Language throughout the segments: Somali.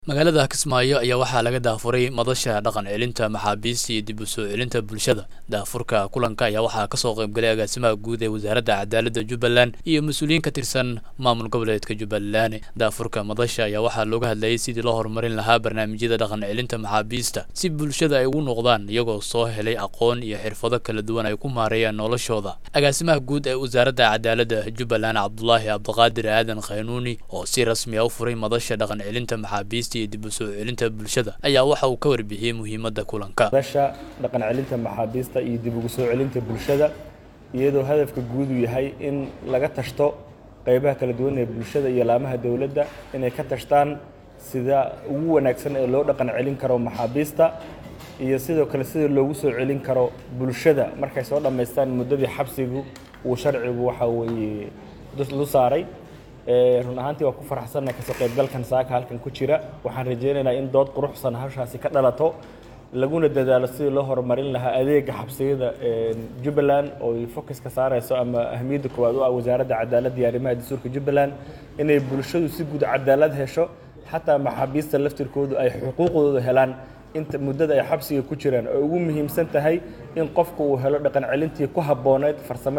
magaalada Kismaayo ayaa waxaa laga daafuray madasha dhaqan celinta maxaabiista iyo dib u soo celinta bulshada. Daafurka kulanka ayaa waxaa ka soo qayb galay agaasimaha guud ee wasaaradda cadaaladda Jubbaland iyo mas'uuliyiin ka tirsan maamul goboleedka Jubbaland. Daafurka madasha ayaa waxaa looga hadlayay sidii loo horumarin lahaa barnaamijyada dhaqan celinta maxaabiista si bulshada ay ugu noqdaan iyagoo soo helay aqoon iyo xirfado kala duwan ay ku maareeyaan noloshooda. Agaasimaha guud ee wasaaradda cadaaladda Jubbaland Cabdullaahi Cabdiqaadir Aadan Khaynuuni oo si rasmi ah u furay madasha dhaqan celinta maxaabiista dib u soo celinta bulshada ayaa waxa uu ka warbixiyay muhiimadda kulanka. madasha dhaqan celinta maxaabiista iyo dib ugu soo celinta bulshada iyadoo hadafka guud uu yahay in laga tashto qaybaha kala duwan ee bulshada iyo laamaha dawladda inay ka tashtaan sida ugu wanaagsan ee loo dhaqan celin karo maxaabiista iyo sidoo kale sida loogu soo celin karo bulshada markay soo dhameystaan muddadii xabsigu uu sharcigu waxa weeye lu saaray. run ahaantii waa ku faraxsanahay ka soo qaybgalkan saaka halkan ku jira. waxaan rajeynaynaa in dood quruxsan hawshaasi ka dhalato laguna dadaalo sidii loo horumarin lahaa adeega xabsiyada Jubbaland oo ay focus ka saarayso ama ahmiyadda koowaad u ah wasaaradda cadaaladda iyo arrimaha dastuurka Jubbaland inay bulshadu si guud cadaalad hesho xataa maxaabiista laftirkoodu ay xuquuqdooda helaan inta muddada ay xabsiga ku jiraan oo ugu muhiimsan tahay in qofku uu helo dhaqan celintii ku habbooneed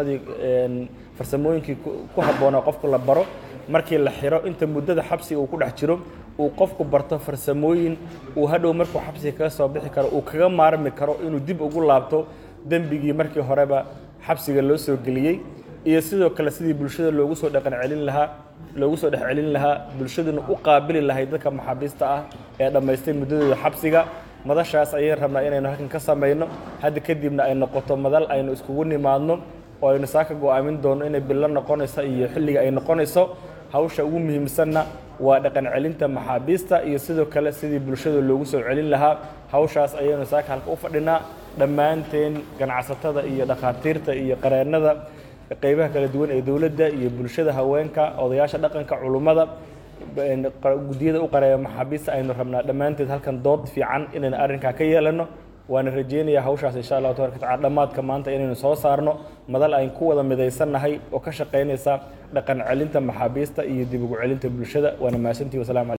farsamooyinkii ku habboonaa qofku la baro markii la xiro inta muddada xabsiga uu ku dhex jiro uu qofku barto farsamooyin uu hadhow markuu xabsiga kaga soo bixi karo uu kaga maarmi karo inuu dib ugu laabto dembigii markii horeba xabsiga loo soo geliyey iyo sidoo kale sidii bulshada loogu soo dhaqan celin lahaa loogu soo dhex celin lahaa bulshaduna u qaabili lahayd dadka maxaabiista ah ee dhammaystay muddadooda xabsiga. madashaas ayaan rabnaa inaynu halkan ka samayno hadda kadibna ay noqoto madal aynu iskugu nimaadno oo aynu saaka go'aamin doono inay bilo noqonayso iyo xilliga ay noqonayso. hawsha ugu muhiimsanna waa dhaqan celinta maxaabiista iyo sidoo kale sidii bulshada loogu soo celin lahaa. hawshaas ayaynu saaka halka u fadhinaa dhammaanteen ganacsatada iyo dhakhaatiirta iyo qareennada qaybaha kala duwan ee dawladda iyo bulshada haweenka odayaasha dhaqanka culummada guddiyada u qareeya maxaabiista aynu rabnaa dhammaanteed halkan dood fiican inaynu arrinkaa ka yeelano. waana rajeynayaa hawshaas insha Allah tabaaraka tacaala dhammaadka maanta inaynu soo saarno madal aynu ku wada midaysannahay oo ka shaqeynaysa dhaqan celinta maxaabiista iyo dib ugu celinta bulshada. waana mahadsantihiin. wasalaam.